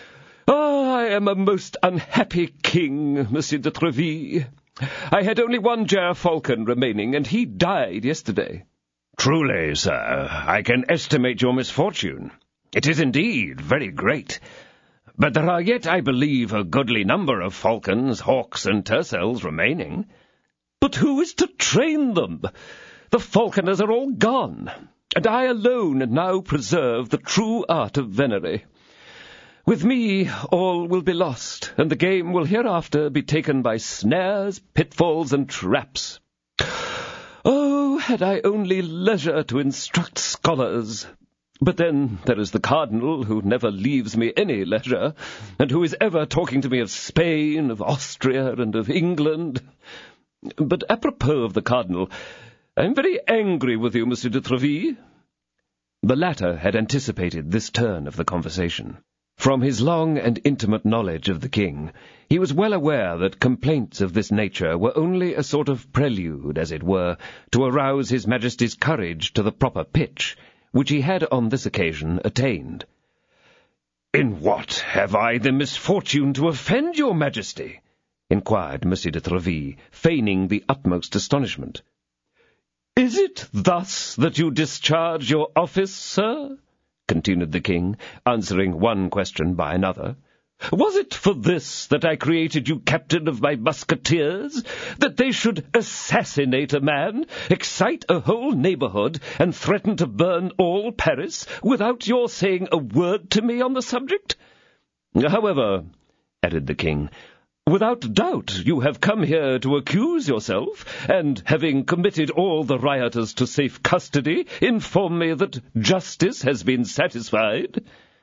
Ah, I am a most unhappy king, Monsieur de Treville. I had only one gerfalcon remaining, and he died yesterday." "Truly, sir, I can estimate your misfortune. It is indeed very great. But there are yet, I believe, a goodly number of falcons, hawks, and tercels remaining." "But who is to train them? The falconers are all gone, and I alone now preserve the true art of venery. With me all will be lost, and the game will hereafter be taken by snares, pitfalls, and traps. Oh, had I only leisure to instruct scholars! But then there is the cardinal, who never leaves me any leisure, and who is ever talking to me of Spain, of Austria, and of England. But apropos of the cardinal, I am very angry with you, Monsieur de Treville." The latter had anticipated this turn of the conversation. From his long and intimate knowledge of the king, he was well aware that complaints of this nature were only a sort of prelude, as it were, to arouse His Majesty's courage to the proper pitch, which he had on this occasion attained. "In what have I the misfortune to offend your Majesty?" inquired Monsieur de Treville, feigning the utmost astonishment. "Is it thus that you discharge your office, sir?" continued the king, answering one question by another. "Was it for this that I created you captain of my musketeers, that they should assassinate a man, excite a whole neighbourhood, and threaten to burn all Paris, without your saying a word to me on the subject? However," added the king, "without doubt you have come here to accuse yourself, and, having committed all the rioters to safe custody, inform me that justice has been satisfied."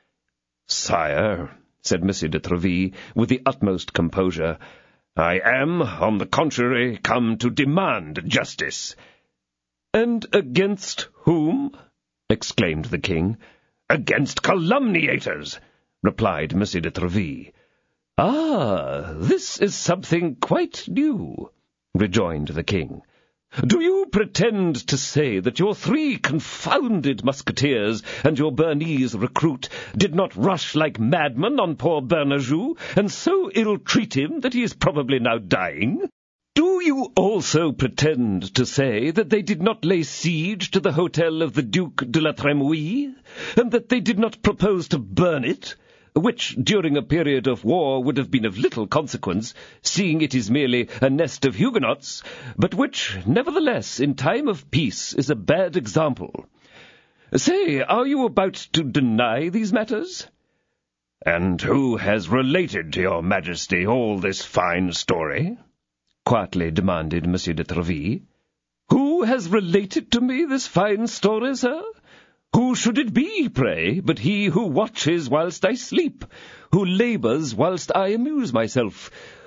"Sire," said Monsieur de Treville, with the utmost composure, "I am, on the contrary, come to demand justice." "And against whom?" exclaimed the king. "Against calumniators," replied Monsieur de Treville. "Ah, this is something quite new," rejoined the king. "Do you pretend to say that your 3 confounded musketeers and your Bernese recruit did not rush like madmen on poor Bernajoux, and so ill-treat him that he is probably now dying? Do you also pretend to say that they did not lay siege to the hotel of the Duke de la Trémouille, and that they did not propose to burn it, which during a period of war would have been of little consequence, seeing it is merely a nest of Huguenots, but which, nevertheless, in time of peace is a bad example? Say, are you about to deny these matters?" "And who has related to your Majesty all this fine story?" quietly demanded Monsieur de Treville. "Who has related to me this fine story, sir? Who should it be, pray, but he who watches whilst I sleep, who labours whilst I amuse myself,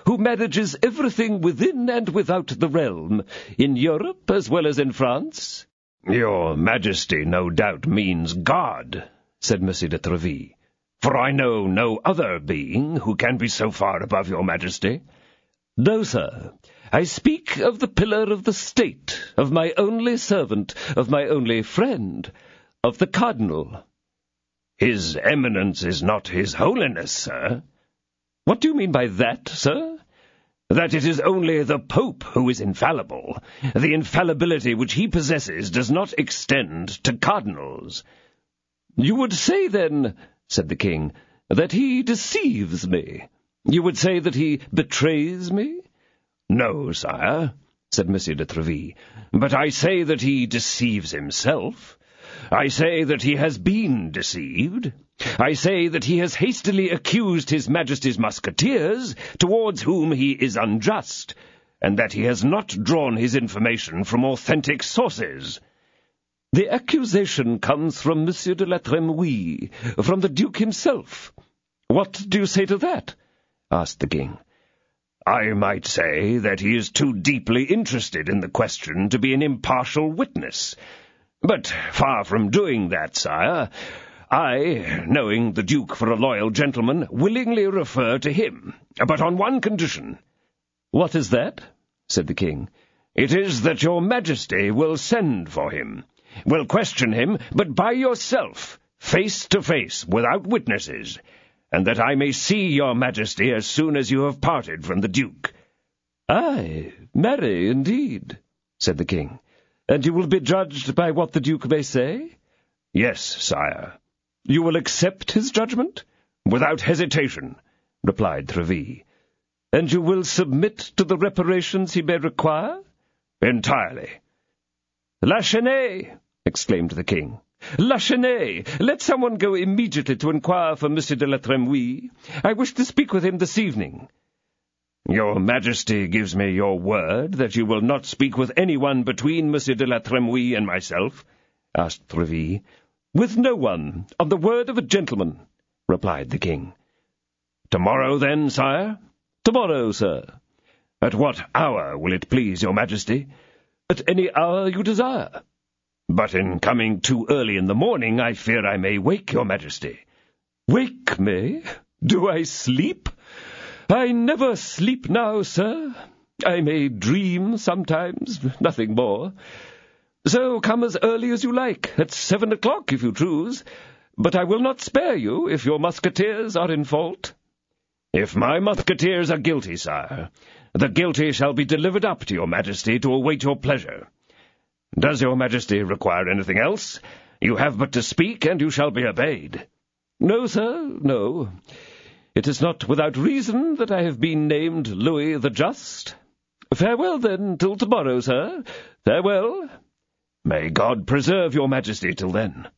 who manages everything within and without the realm, in Europe as well as in France?" "Your Majesty no doubt means God," said Monsieur de Treville, "for I know no other being who can be so far above your Majesty." "No, sir. I speak of the pillar of the state, of my only servant, of my only friend, of the Cardinal." "His Eminence is not His Holiness, sir." "What do you mean by that, sir?" "That it is only the Pope who is infallible. The infallibility which he possesses does not extend to cardinals." "You would say, then," said the king, "that he deceives me? You would say that he betrays me?" "No, sire," said Monsieur de Treville, "but I say that he deceives himself. I say that he has been deceived. I say that he has hastily accused His Majesty's Musketeers, towards whom he is unjust, and that he has not drawn his information from authentic sources." "The accusation comes from Monsieur de la Trémouille, from the Duke himself. What do you say to that?" asked the king. "I might say that he is too deeply interested in the question to be an impartial witness. But far from doing that, sire, I, knowing the Duke for a loyal gentleman, willingly refer to him, but on one condition." "What is that?" said the king. "It is that your Majesty will send for him, will question him, but by yourself, face to face, without witnesses, and that I may see your Majesty as soon as you have parted from the Duke." "Aye, marry, indeed," said the king. "And you will be judged by what the Duke may say?" "Yes, sire." "You will accept his judgment?" "Without hesitation," replied Treville. "And you will submit to the reparations he may require?" "Entirely." "Lachenay!" exclaimed the king. "Lachenay! Let someone go immediately to inquire for Monsieur de la Trémouille. I wish to speak with him this evening." "Your Majesty gives me your word that you will not speak with anyone between Monsieur de la Trémouille and myself?" asked Treville. "With no one, on the word of a gentleman," replied the king. "Tomorrow, then, sire?" "Tomorrow, sir." "At what hour will it please your Majesty?" "At any hour you desire." "But in coming too early in the morning, I fear I may wake your Majesty." "Wake me? Do I sleep? I never sleep now, sir. I may dream sometimes, nothing more. So come as early as you like, at 7 o'clock if you choose, but I will not spare you if your musketeers are in fault." "If my musketeers are guilty, sire, the guilty shall be delivered up to your Majesty to await your pleasure. Does your Majesty require anything else? You have but to speak, and you shall be obeyed." "No, sir, no. It is not without reason that I have been named Louis the Just. Farewell, then, till tomorrow, sir. Farewell." "May God preserve your Majesty till then."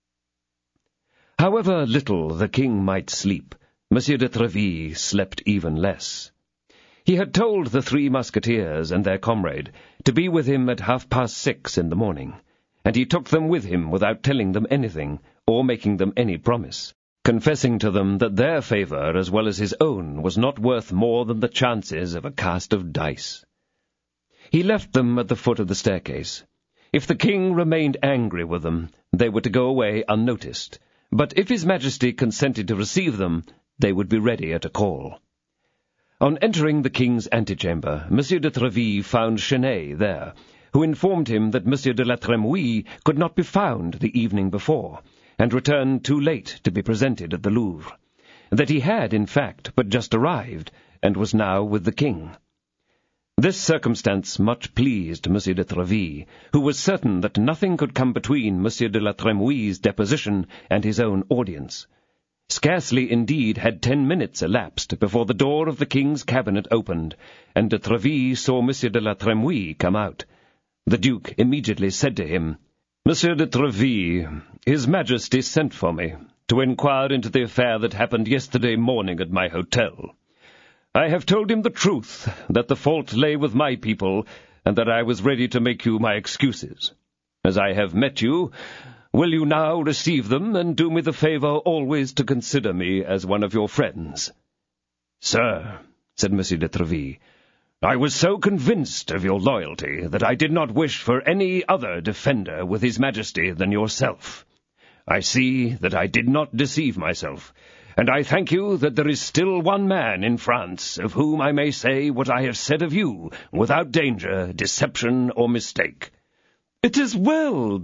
However little the king might sleep, Monsieur de Treville slept even less. He had told the 3 musketeers and their comrade to be with him at 6:30 in the morning, and he took them with him without telling them anything, or making them any promise, confessing to them that their favour as well as his own was not worth more than the chances of a cast of dice. He left them at the foot of the staircase. If the king remained angry with them, they were to go away unnoticed, but if His Majesty consented to receive them, they would be ready at a call. On entering the king's antechamber, Monsieur de Treville found Chenet there, who informed him that Monsieur de la Trémouille could not be found the evening before, and returned too late to be presented at the Louvre, that he had, in fact, but just arrived, and was now with the king. This circumstance much pleased Monsieur de Treville, who was certain that nothing could come between Monsieur de la Trémouille's deposition and his own audience. Scarcely, indeed, had 10 minutes elapsed before the door of the king's cabinet opened, and de Treville saw Monsieur de la Trémouille come out. The Duke immediately said to him, "Monsieur de Treville, His Majesty sent for me to inquire into the affair that happened yesterday morning at my hotel. I have told him the truth, that the fault lay with my people, and that I was ready to make you my excuses. As I have met you, will you now receive them, and do me the favour always to consider me as one of your friends?" "Sir," said Monsieur de Treville. "I was so convinced of your loyalty that I did not wish for any other defender with His Majesty than yourself. I see that I did not deceive myself, and I thank you that there is still one man in France of whom I may say what I have said of you without danger, deception, or mistake." "It is well,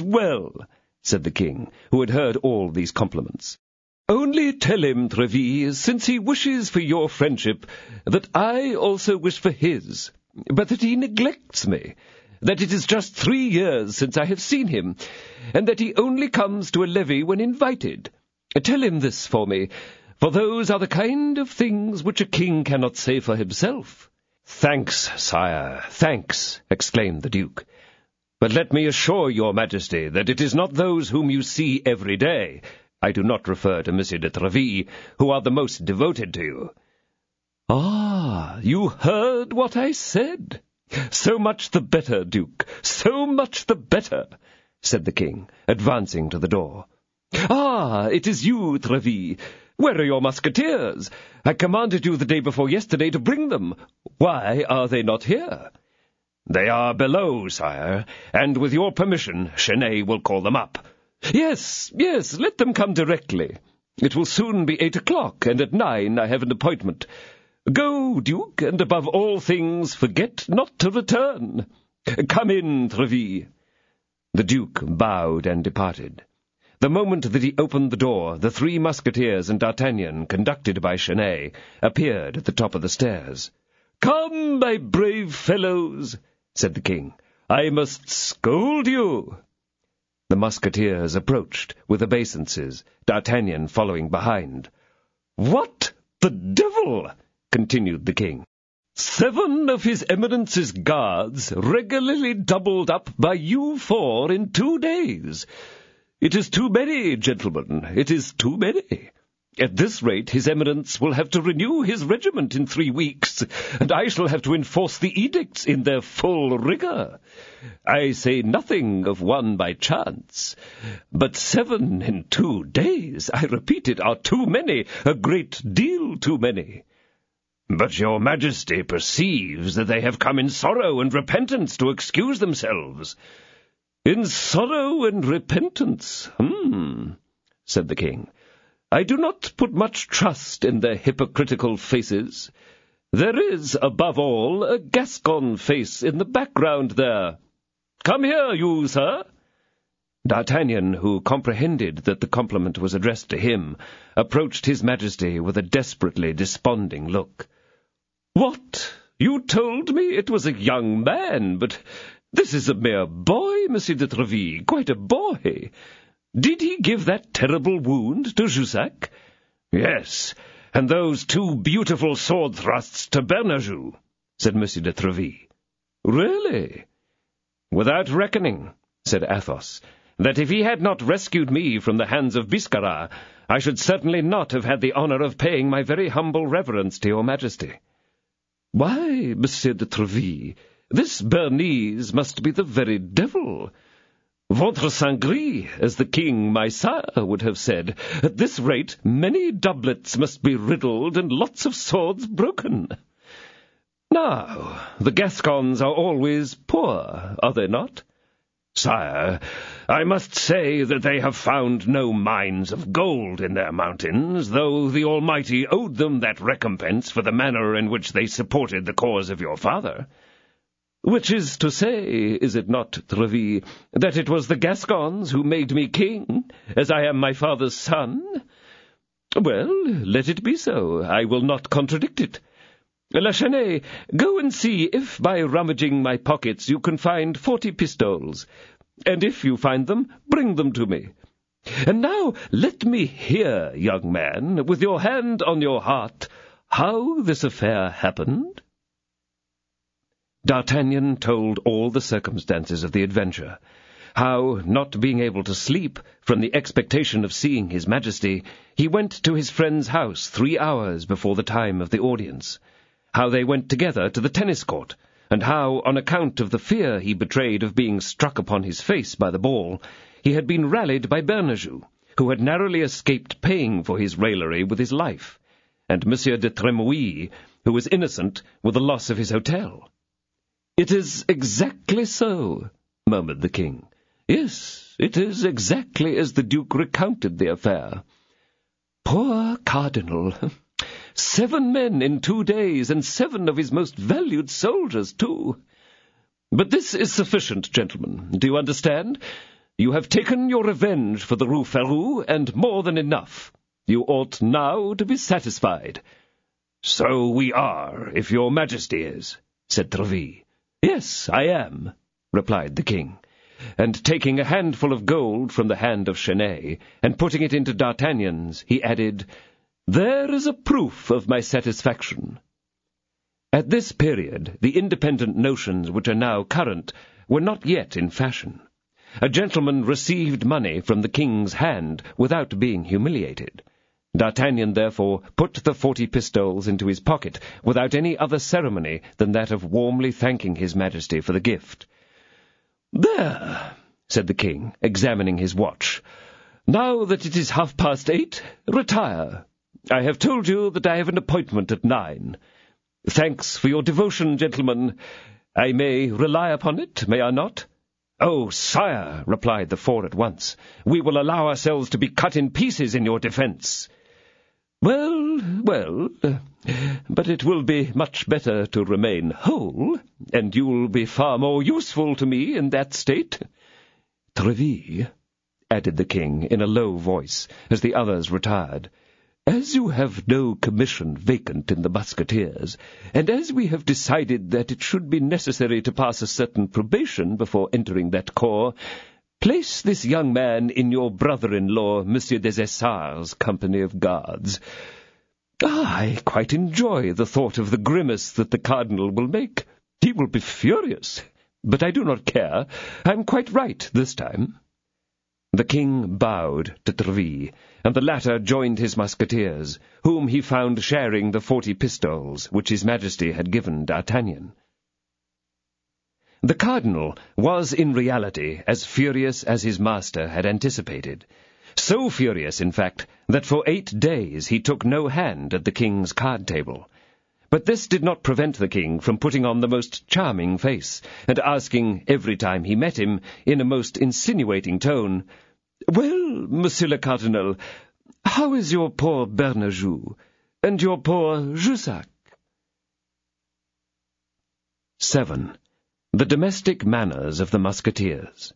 said the king, who had heard all these compliments. "Only tell him, Treville, since he wishes for your friendship, that I also wish for his, but that he neglects me, that it is just 3 years since I have seen him, and that he only comes to a levee when invited. Tell him this for me, for those are the kind of things which a king cannot say for himself." "Thanks, sire, thanks," exclaimed the duke. "But let me assure your majesty that it is not those whom you see every day, I do not refer to Monsieur de Treville, who are the most devoted to you." "Ah, you heard what I said? So much the better, Duke, so much the better," said the king, advancing to the door. "Ah, it is you, Treville. Where are your musketeers? I commanded you the day before yesterday to bring them. Why are they not here?" "They are below, sire, and with your permission, Chenet will call them up." Yes, let them come directly. It will soon be 8 o'clock, and at 9 I have an appointment. Go, Duke, and above all things forget not to return. Come in, Treville." The Duke bowed and departed. The moment that he opened the door, the 3 musketeers and D'Artagnan, conducted by Chenet, appeared at the top of the stairs. "Come, my brave fellows," said the king. "I must scold you." The musketeers approached with obeisances, D'Artagnan following behind. "What the devil!" continued the king. 7 of His Eminence's guards regularly doubled up by you 4 in 2 days. It is too many, gentlemen, it is too many. At this rate His Eminence will have to renew his regiment in 3 weeks, and I shall have to enforce the edicts in their full rigour. I say nothing of 1 by chance, but 7 in 2 days, I repeat it, are too many, a great deal too many." "But your majesty perceives that they have come in sorrow and repentance to excuse themselves." "In sorrow and repentance, said the king. "I do not put much trust in their hypocritical faces. There is, above all, a Gascon face in the background there. Come here, you, sir." D'Artagnan, who comprehended that the compliment was addressed to him, approached His Majesty with a desperately desponding look. "What? You told me it was a young man, but this is a mere boy, Monsieur de Treville, quite a boy. Did he give that terrible wound to Jussac?" "Yes, and those 2 beautiful sword thrusts to Bernajoux," said Monsieur de Treville. "Really?" "Without reckoning," said Athos, "that if he had not rescued me from the hands of Biscarat, I should certainly not have had the honour of paying my very humble reverence to your majesty." "Why, Monsieur de Treville, this Bernese must be the very devil. Ventre Saint-Gris, as the king, my sire, would have said. At this rate, many doublets must be riddled and lots of swords broken. Now, the Gascons are always poor, are they not?" "Sire, I must say that they have found no mines of gold in their mountains, though the Almighty owed them that recompense for the manner in which they supported the cause of your father." "Which is to say, is it not, Treville, that it was the Gascons who made me king, as I am my father's son? Well, let it be so. I will not contradict it. La Chenet, go and see if by rummaging my pockets you can find 40 pistoles, and if you find them, bring them to me. And now let me hear, young man, with your hand on your heart, how this affair happened." D'Artagnan told all the circumstances of the adventure, how, not being able to sleep from the expectation of seeing His Majesty, he went to his friend's house 3 hours before the time of the audience, how they went together to the tennis court, and how, on account of the fear he betrayed of being struck upon his face by the ball, he had been rallied by Bernajoux, who had narrowly escaped paying for his raillery with his life, and Monsieur de Trémouille, who was innocent with the loss of his hotel. "It is exactly so," murmured the king. "Yes, it is exactly as the Duke recounted the affair. Poor Cardinal! 7 men in 2 days, and 7 of his most valued soldiers, too. But this is sufficient, gentlemen. Do you understand? You have taken your revenge for the Rue Ferou, and more than enough. You ought now to be satisfied." "So we are, if your Majesty is," said Tréville. "Yes, I am," replied the king, and taking a handful of gold from the hand of Chenet, and putting it into D'Artagnan's, he added, "There is a proof of my satisfaction." At this period, the independent notions which are now current were not yet in fashion. A gentleman received money from the king's hand without being humiliated. D'Artagnan, therefore, put the 40 pistoles into his pocket without any other ceremony than that of warmly thanking his Majesty for the gift. "There," said the king, examining his watch. "Now that it is 8:30, retire. I have told you that I have an appointment at 9. Thanks for your devotion, gentlemen. I may rely upon it, may I not?" "Oh, sire," replied the 4 at once, "we will allow ourselves to be cut in pieces in your defence." Well, but it will be much better to remain whole, and you will be far more useful to me in that state. Tréville," added the king in a low voice, as the others retired, "as you have no commission vacant in the Musketeers, and as we have decided that it should be necessary to pass a certain probation before entering that corps, place this young man in your brother-in-law, Monsieur des Essarts' company of guards. I quite enjoy the thought of the grimace that the cardinal will make. He will be furious, but I do not care. I am quite right this time." The king bowed to Tréville, and the latter joined his musketeers, whom he found sharing the 40 pistoles which his Majesty had given D'Artagnan. The cardinal was in reality as furious as his master had anticipated, so furious, in fact, that for 8 days he took no hand at the king's card-table. But this did not prevent the king from putting on the most charming face, and asking every time he met him, in a most insinuating tone, "Well, Monsieur le Cardinal, how is your poor Bernajoux, and your poor Jussac?" 7. The domestic manners of the Musketeers.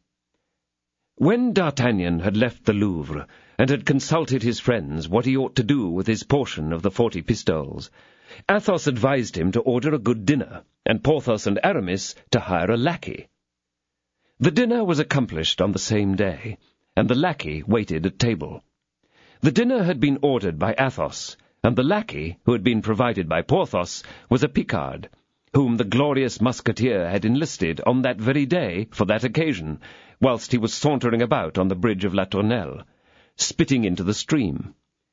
When D'Artagnan had left the Louvre, and had consulted his friends what he ought to do with his portion of the 40 pistoles, Athos advised him to order a good dinner, and Porthos and Aramis to hire a lackey. The dinner was accomplished on the same day, and the lackey waited at table. The dinner had been ordered by Athos, and the lackey, who had been provided by Porthos, was a Picard, whom the glorious musketeer had enlisted on that very day for that occasion, whilst he was sauntering about on the bridge of La Tournelle, spitting into the stream.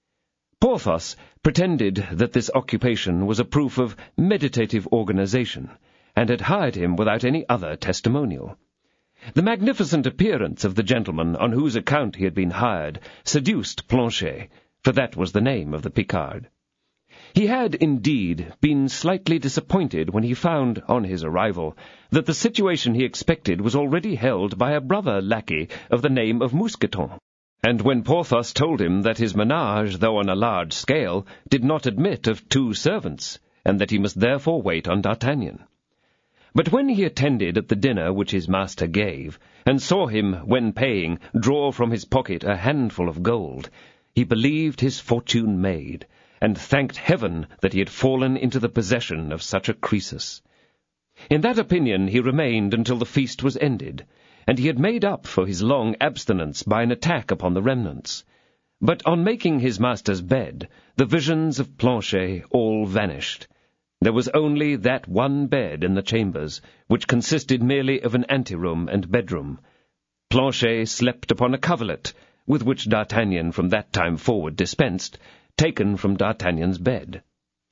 Porthos pretended that this occupation was a proof of meditative organization, and had hired him without any other testimonial. The magnificent appearance of the gentleman on whose account he had been hired seduced Planchet, for that was the name of the Picard. He had, indeed, been slightly disappointed when he found, on his arrival, that the situation he expected was already held by a brother lackey of the name of Mousqueton, and when Porthos told him that his menage, though on a large scale, did not admit of 2 servants, and that he must therefore wait on D'Artagnan. But when he attended at the dinner which his master gave, and saw him, when paying, draw from his pocket a handful of gold, he believed his fortune made, and thanked heaven that he had fallen into the possession of such a Croesus. In that opinion he remained until the feast was ended, and he had made up for his long abstinence by an attack upon the remnants. But on making his master's bed, the visions of Planchet all vanished. There was only that one bed in the chambers, which consisted merely of an anteroom and bedroom. Planchet slept upon a coverlet, with which D'Artagnan from that time forward dispensed, taken from D'Artagnan's bed.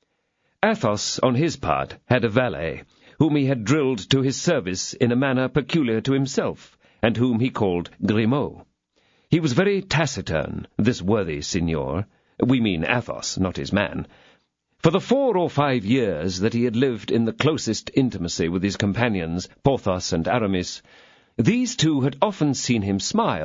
Athos, on his part, had a valet, whom he had drilled to his service in a manner peculiar to himself, and whom he called Grimaud. He was very taciturn, this worthy signor, we mean Athos, not his man, For the 4 or 5 years that he had lived in the closest intimacy with his companions, Porthos and Aramis, these two had often seen him smile